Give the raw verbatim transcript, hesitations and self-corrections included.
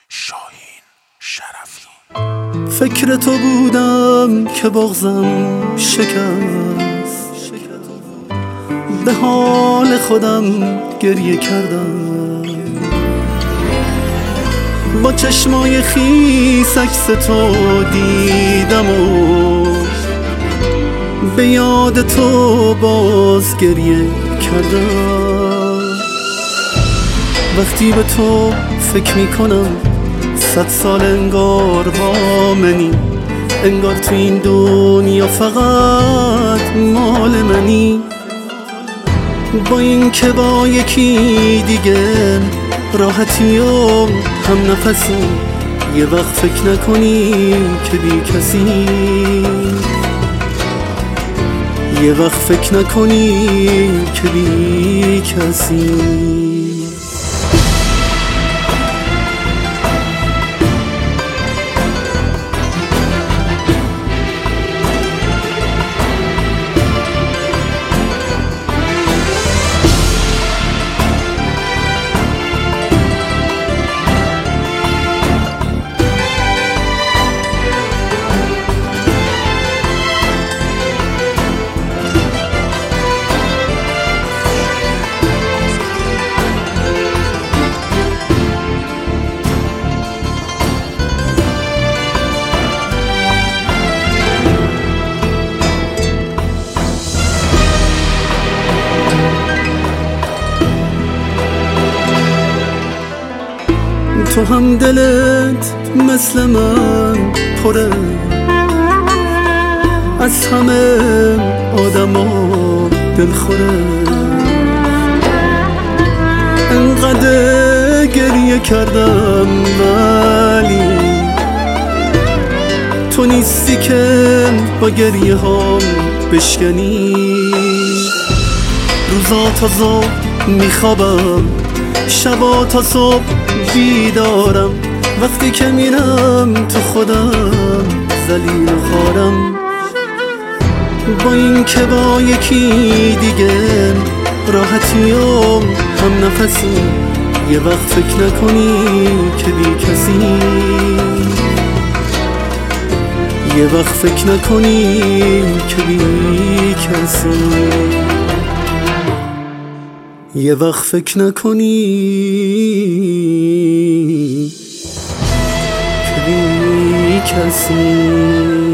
شاهین شرفی. فکر تو بودم که بغضم شکست، به حال خودم گریه کردم، با چشمای خیس عکس تو دیدم و به یاد تو باز گریه کردم. وقتی به تو فکر میکنم صد سال انگار با منی، انگار تو این دنیا فقط مال منی. با این که با یکی دیگه راحتی و هم نفسی، یه وقت فکر نکنی که بی کسی، یه وقت فکر نکنی که بی کسی. تو هم دلت مثل من پره از همه آدما دلخوره، انقدر گریه کردم ولی تو نیستی که با گریه هام بشکنی. روزا تا صبح میخوابم، شبا تا صبح بیدارم، وقتی که میرم تو خودم ذلیل و خوارم. با این که با یکی دیگه راحتی و هم نفسی، یه وقت فکر نکنی که بی کسی، یه وقت فکر نکنی که بی کسی، یه وقت فکر نکنی که بی کسی.